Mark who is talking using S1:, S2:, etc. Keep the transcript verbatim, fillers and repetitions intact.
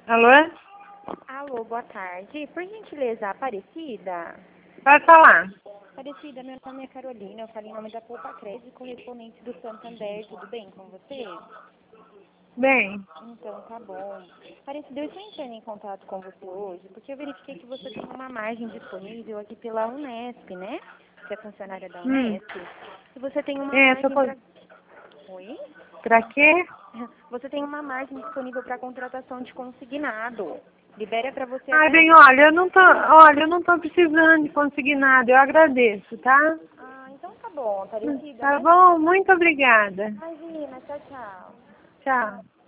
S1: Alô?
S2: Alô, boa tarde. Por gentileza, Aparecida?
S1: Pode falar.
S2: Aparecida, meu nome é Carolina, eu falo em nome da Poupa Crédito, correspondente do Santander. Tudo bem com você?
S1: Bem,
S2: Então, tá bom. Aparecida, eu estou entrando em contato com você hoje porque eu verifiquei que você tem uma margem disponível aqui pela Unesp, né? Você é funcionária da
S1: hum,
S2: Unesp. E você tem uma
S1: é, só
S2: margem
S1: pode...
S2: para... Oi?
S1: Pra quê?
S2: Você tem uma margem disponível para contratação de consignado. Libera para você
S1: Ai,
S2: até...
S1: bem, olha, eu não tô, olha, eu não tô precisando de conseguir nada, eu agradeço, tá?
S2: Ah, então tá bom, Aparecida.
S1: Tá
S2: Mas...
S1: bom? Muito obrigada.
S2: Imagina, tchau, tchau.
S1: Tchau.